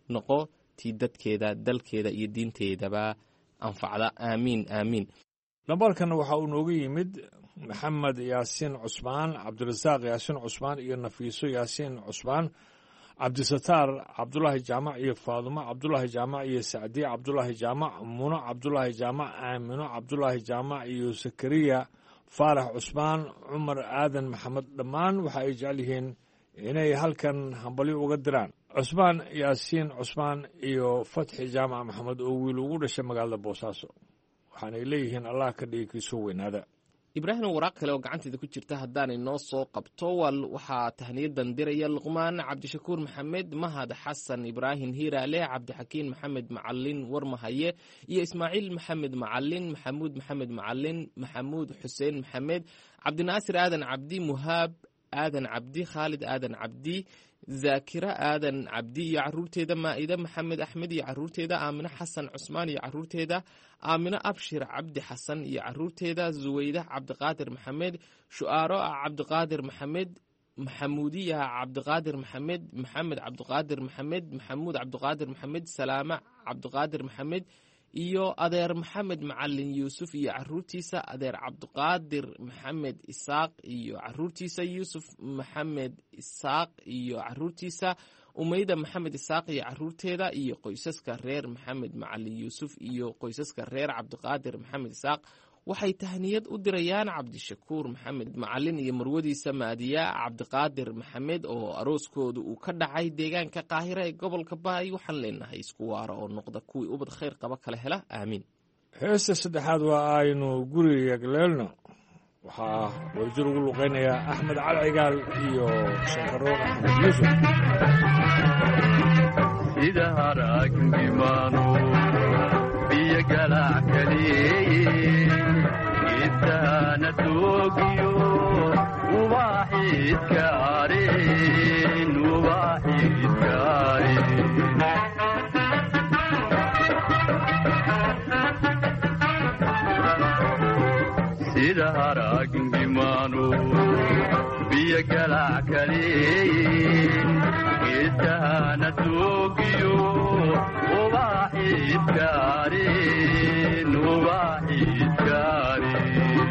noqotii dadkeeda dalkeeda iyo diinteedaba anfacda aamiin aamiin lambarkan waxa uu nooga yimid maxamed yaasiin cusmaan cabdirasaaq yaasiin cusmaan iyo nafiiso yaasiin cusmaan cabdisataar cabdulaahi jaamac iyo faadumo cabdulaahi jaamac iyo sacdiye cabdulaahi jaamac muno cabdulaahi jaamac aamino cabdulaahi jaamac iyo sakariya faarax cusmaan cumar aadan maxamed dhammaan waxa ay jecel yihiin inay halkan hambalyo uga diraan cusmaan yaasiin cusmaan iyo fatxi jaamac maxamed oo wiil ugu dhashay magaalada boosaaso waxaanay leeyihiin allah ka dhigi kiisoo weynaada Ibraahim waraaq kale oo gacanteeda ku jirta hadaan inoo soo qabto waxaa tahniyadan diraya Luqmaan Cabdishakuur Maxamed Mahad Xasan Ibraahim Hiiraale Cabdixakiin Maxamed Macallin Warmahaye iyo Ismaaciil Maxamed Macallin Maxamuud Maxamed Macallin Maxamuud Xuseen Maxamed Cabdinaasir Aadan Cabdi Muhaab Aadan Cabdi Khalid Aadan Cabdi Zaakira Aadan Cabdi iyo caruurteeda Maa'ida Maxamed Axmed iyo caruurteeda Aamina Xasan Cusmaan iyo caruurteeda Aamina Abshir Cabdi Xasan iyo caruurteeda Zuwayda Cabdiqaadir Maxamed Shu'aaro Cabdiqaadir Maxamed Maxamuudiya Cabdiqaadir Maxamed Maxamed Cabdiqaadir Maxamed Maxamuud Cabdiqaadir Maxamed Salaama Cabdiqaadir Maxamed iyo adeer Maxamed Macallin Yuusuf iyo caruurtiisa adeer Cabdiqaadir Maxamed Isaaq iyo caruurtiisa Yuusuf Maxamed Isaaq iyo caruurtiisa umeyda maxamed isaaq iyo caruurteeda iyo qoysaska reer maxamed macalin yuusuf iyo qoysaska reer cabdiqaadir maxamed isaaq waxay tahniyad u dirayaan cabdishakuur maxamed macalin iyo marwadiisa maadiya cabdiqaadir maxamed oo arooskooda uu ka dhacay deegaanka qaahira ee gobolka baay. waxaan leenahay isku waara oo noqda kuwii ubad khayr qaba kala hela aamiin. heesta saddexaad waa aynu guriga galeelno waxaa wadajir ugu luqaynayaa axmed cali cigaal iyo shankaroon axmed yuusuf. sida haragnimaano biyo galac kaleeye geedtahana doogiyo ubaaxiidka areen ubaaxiidka areen sida haragnimaano biyo galac kaleeye geedtahana doogiyo ubaaxiidka areen ubaaxiidka areen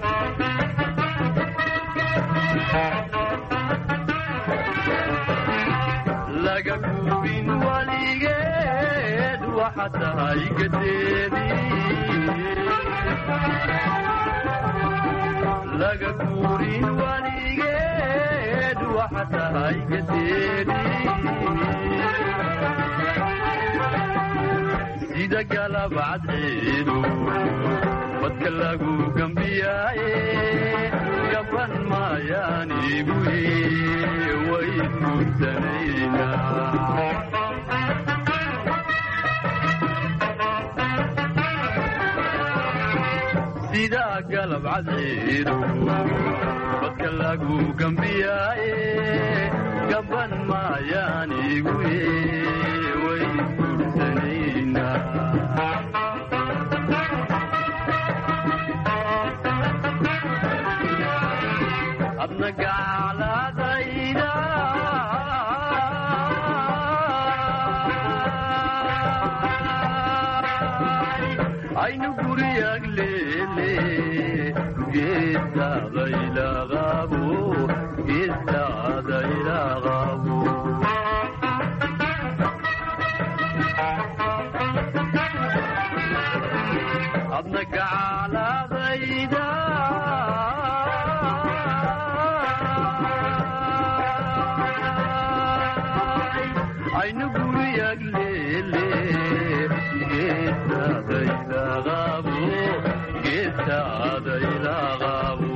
laga gubin waligeed waxa tahay gadeedii laga guurin waligeed waxa tahay gadeedii sida galab cadceedu badka lagu gambiyaaye gaban maayaan iiguye way guursanaynaa sida galab cadceedu badka lagu gambiyaaye gaban maayaan iiguye way guursanaynaa adna gacladayda aynu guriyag leele geestaadaylaqabo geestaadaylaqabo adna gacladayda aynu guriyag leele geestaadaylaqabo geestaadaylaqabo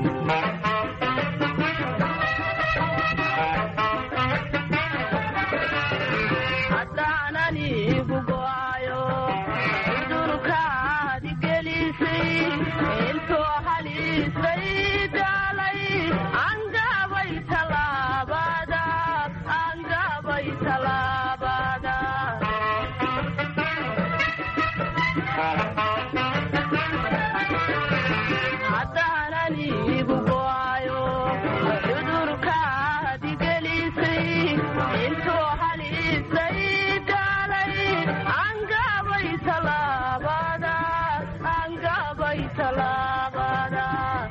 haddaananigu go'ayo cudurkaadi gelisay intoo halisay daalay angabay talaabada angabay talaabada haddaananigu go'ayo cudurkaadi gelisay intoo halisay daalay angabay talaabada angabay talaabada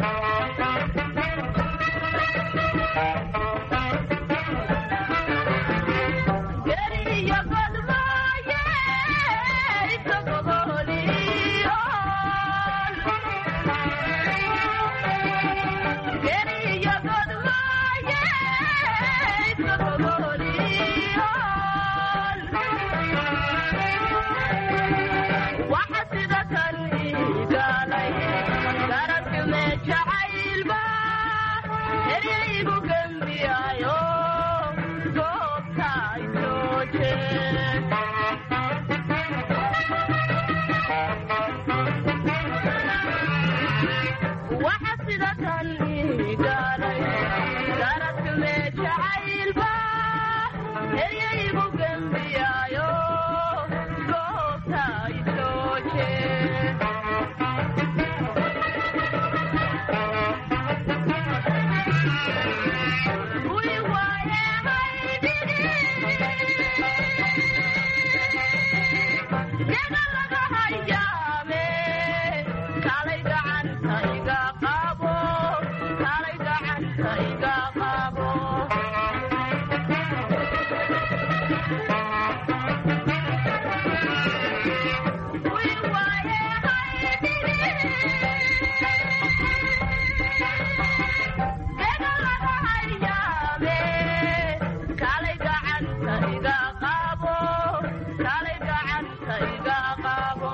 geriya badmaaye isagogoliyo geriya badmaaye isagogoliyo waxa sida kan igaalay garabkime jacaylba eryaygu gembiyaayo goobta jooje waxa sida kan igaalay garabkime jacaylba eryaygu gembiyaayo goobta jooje wi waaye haydhigi yaga laga hayaame kalay gacanta iga qabo kalay gacanta iga qabo gacantayga qabo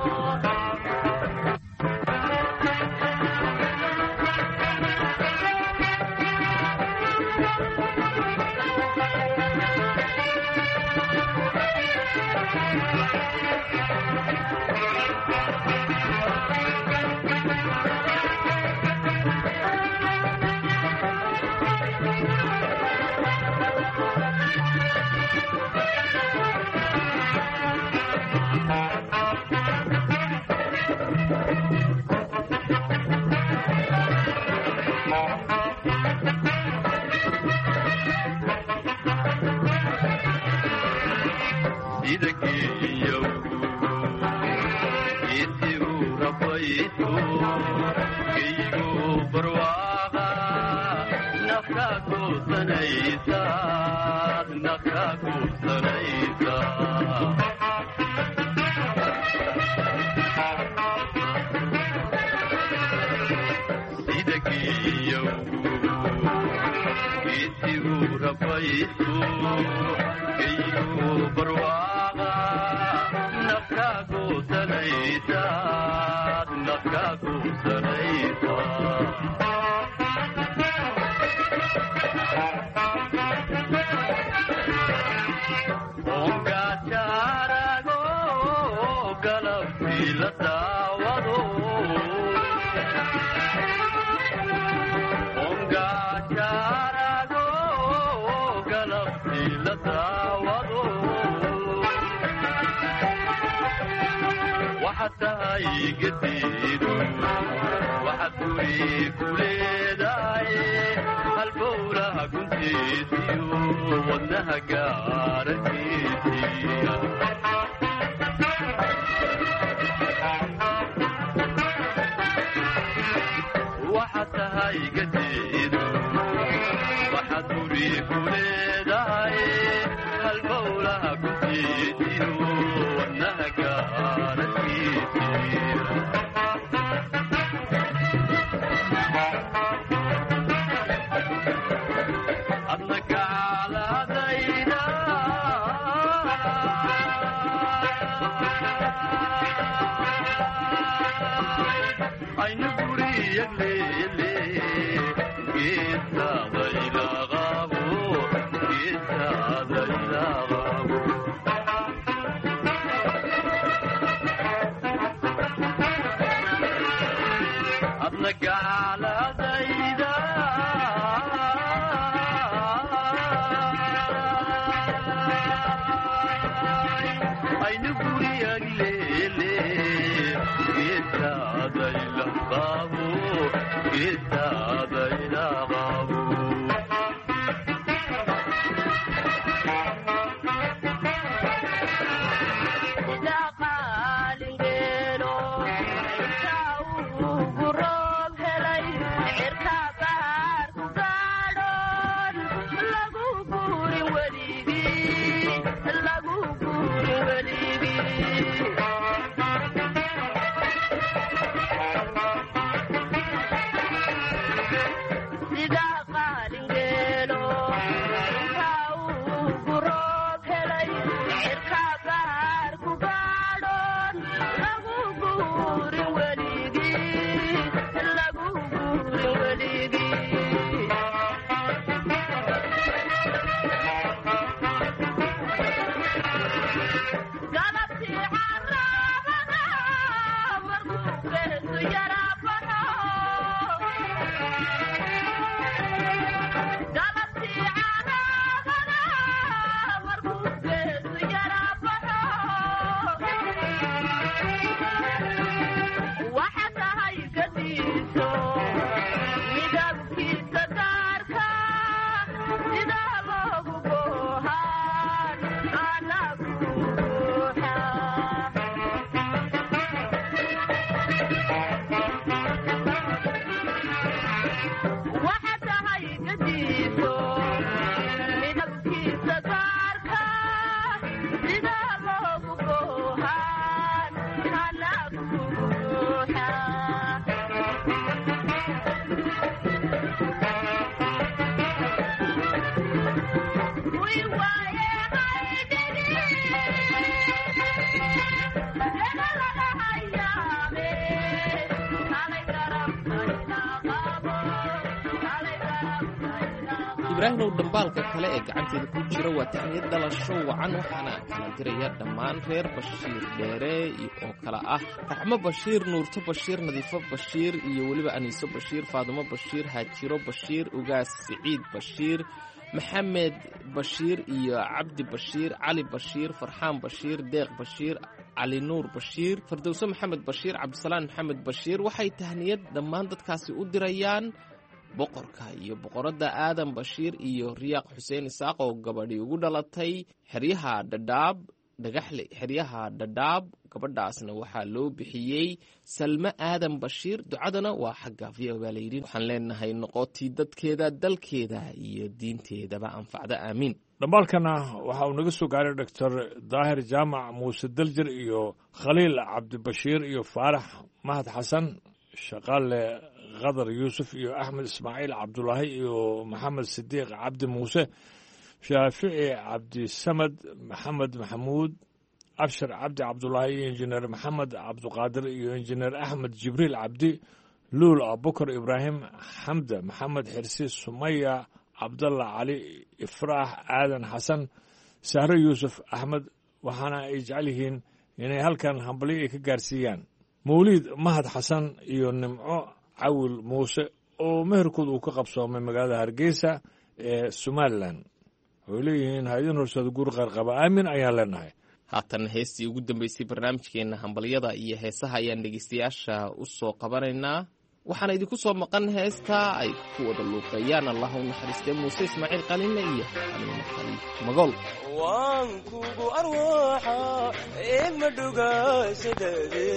ibraahimow dhambaalka kale ee gacanteeda ku jira waa tahniyad dhalasho wacan waxaana kala diraya dhammaan reer bashiir dheere oo kale ah raxmo bashiir nuurto bashiir nadiifo bashiir iyo weliba aniiso bashiir faadumo bashiir haajiro bashiir ugaas siciid bashiir maxamed bashiir iyo cabdi bashiir cali bashiir farxaan bashiir deeq bashiir cali nuur bashiir fardowso maxamed bashiir cabdisalaan maxamed bashiir waxay tahniyad dhammaan dadkaasi u dirayaan boqorka iyo boqoradda aadan bashiir iyo riyaaq xuseen isaaq oo gabadhii ugu dhalatay xeryaha dhadhaab dhagaxle xeryaha dhadhaab gabadhaasna waxaa loo bixiyey salme aadan bashiir ducadana waa xagga v o baa layidhi waxaan leenahay noqotii dadkeeda dalkeeda iyo diinteedaba anfacda aamiin dhambaalkana waxa uu naga soo gaaray doctor daahir jaamac muuse daljir iyo khaliil cabdibashiir iyo faarax mahad xasan shaqaale qadar yuusuf iyo axmed ismaaciil cabdulaahi iyo maxamed sidiiq cabdi muuse shaafici cabdisamad maxamed maxamuud abshar cabdi cabdulaahi iyo injineer maxamed cabduqaadir iyo injineer axmed jibriil cabdi luul abubakar ibraahim xamda maxamed xirsi sumaya cabdalla cali ifraax aadan xasan sahre yuusuf axmed waxaana ay jecel yihiin inay halkan hambalyo ay ka gaarsiiyaan mawliid mahad xasan iyo nimco cawil muuse oo meherkood uu ka qabsoomay magaalada hargeysa ee somalilan waxay leeyihiin ha-idin horseeda guur qaarqaba aamin ayaan leenahay haatan heestii ugu dambeysay barnaamijkeenna hambalyada iyo heesaha ayaan dhegeystayaasha u soo qabanaynaa waxaana idinku soo maqan heesta ay ku wada luuqeeyaan allah u naxariistee muuse ismaaciil qalinle iyo xaliimo khaliif magool waan kugu arwaaxa ilmadhuga sideede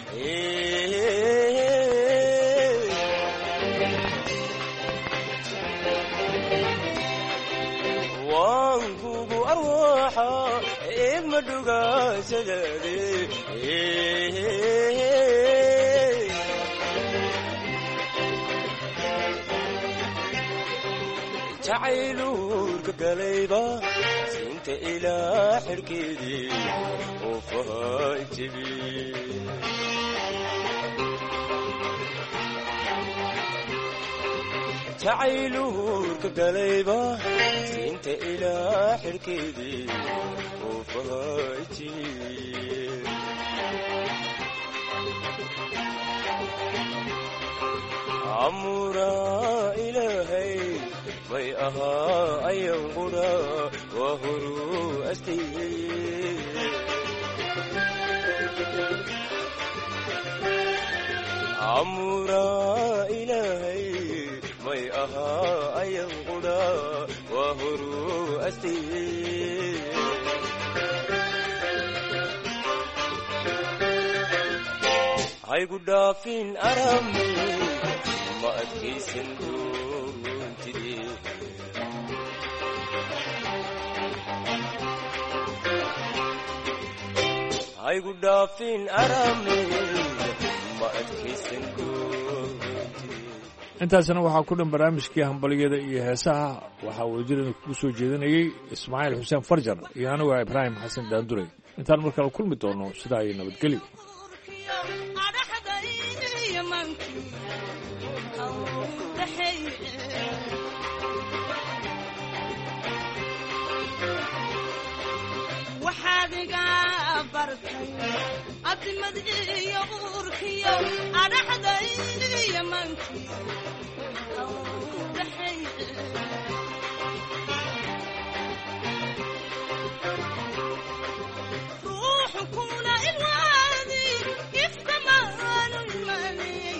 waan kugu arwaaxa ilmadhuga sideede jacayluurka galayba sinta ilaa xirkeedii oo fahantibi jacayluurka galayba sinta ilaa xirkeedii oo fahantibi amuraa ilaahay may ahaa ayan qudha waa horuu astayey amuraa ilaahay may ahaa ayan qudha waa horuu astayey haygu dhaafin arami ma adkaysan doontide haygu dhaafin arami ma adkaysan doontide intaasna waxaa ku dhan barnaamijkii hambalyada iyo heesaha waxaa wadajirada kugu soo jeedinayey ismaaciil xuseen farjar iyo anigu ibraahim xasan daanduray intaan markale kulmi doono sidaa iyo nabadgelyo waxaad iga bartay adimad iyo uurkiyo adhaxda iyo manki ruuxu kuna ilwaadi iftamaanu imanay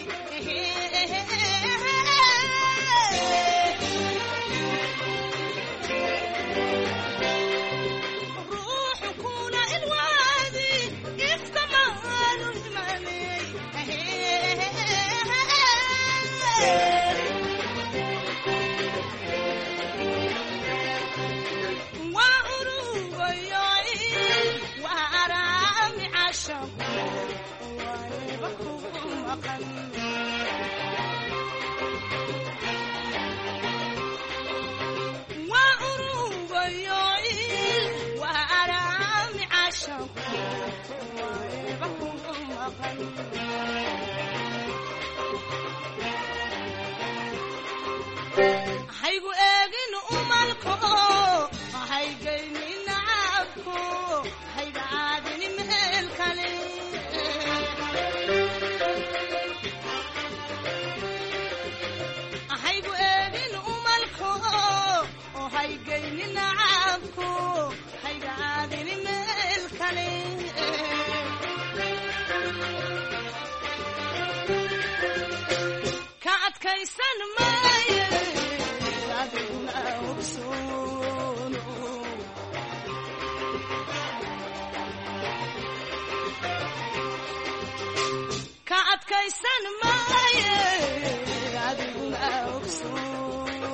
haygu eegin ka adkaysan maaye adiguna ogsoono ka adkaysan maaye adiguna ogsoono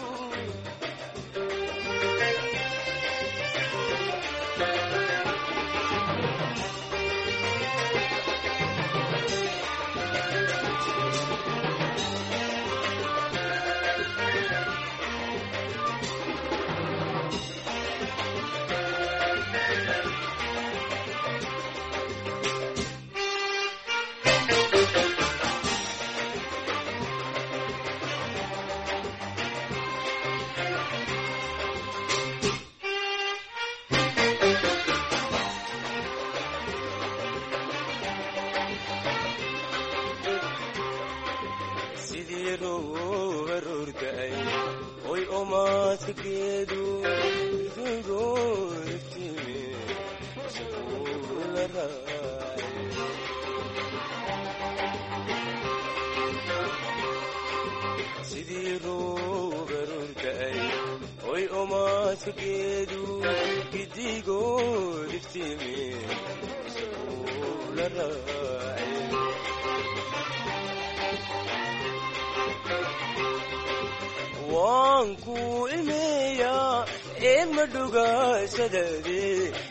waanku ilmeeya ee madhugaashadade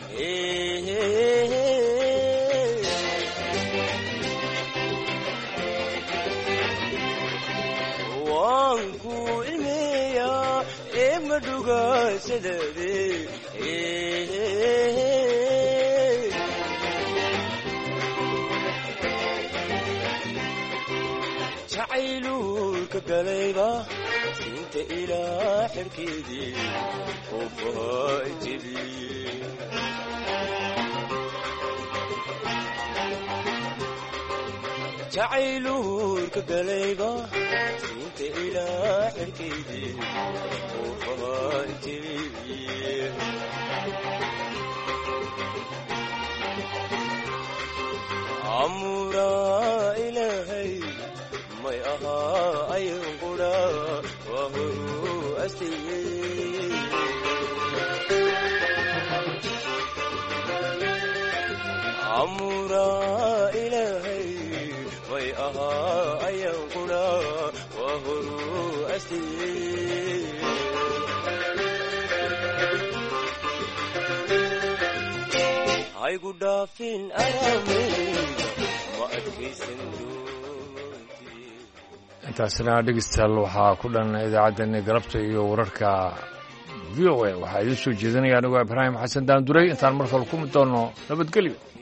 waanku ilmeeya ee madhugaashadade jacaylulka galayba inta ilaa xerkeedii oo faajibiyey jacaylulka galayba inta ilaa xerkeedii oo faajibiyey amuraa ilaahay may ahaa ayan qudha waa horu astayey amuraa ilaahay may ahaa ayan qudha waa horu astayey haygu dhaafin arameyda ma adkaysan intaasina dhegeystayaal waxaa ku dhan idaacaddeenni galabta iyo wararka v o a waxaa idiin soo jeedinaya anigoo ibraahim xasan daanduray intaan mar kale ku mid doonno nabadgelyo